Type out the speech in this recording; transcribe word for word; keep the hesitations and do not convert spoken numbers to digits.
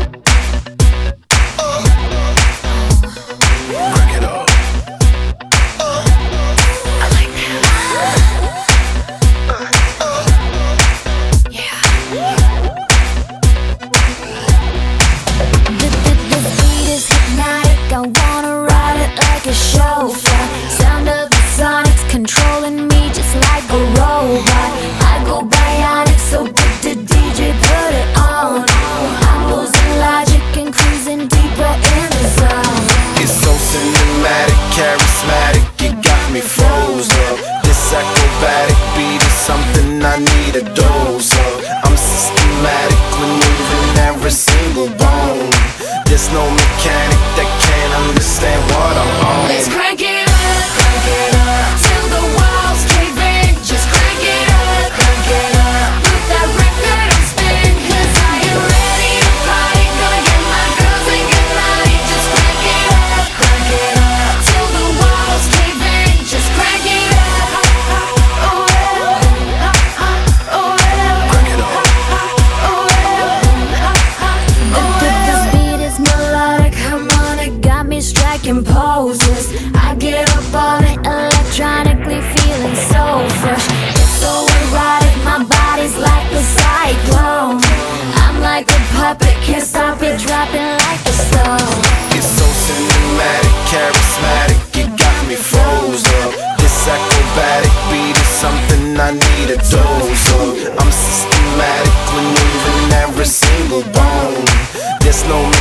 Controlling me just like a robot. I go bionic, so did the D J put it on. I'm losing logic and cruising deeper in the zone. It's so cinematic, charismatic, it got me froze up. This acrobatic beat is something I need a dose of. I'm systematically moving every single bone. There's no mechanic that can't understand what I'm on. Let's crank it up, crank it up till the walls cave in. Just crank it up, crank it up. Put that record on spin, 'cause I am ready to party. Gonna get my girls and get naughty. Just crank it up, crank it up till the walls cave in. Just crank it up. Oh yeah, oh yeah. Crank it up. Oh yeah, oh yeah. This beat is melodic, harmonic, got me striking poses. I get up on it electronically, feeling so fresh. It's so erotic, my body's like a cyclone. I'm like a puppet, can't stop it, dropping like a stone. It's so cinematic, charismatic, it got me froze up. This acrobatic beat is something I need a dose of. I'm systematically moving every single bone. There's no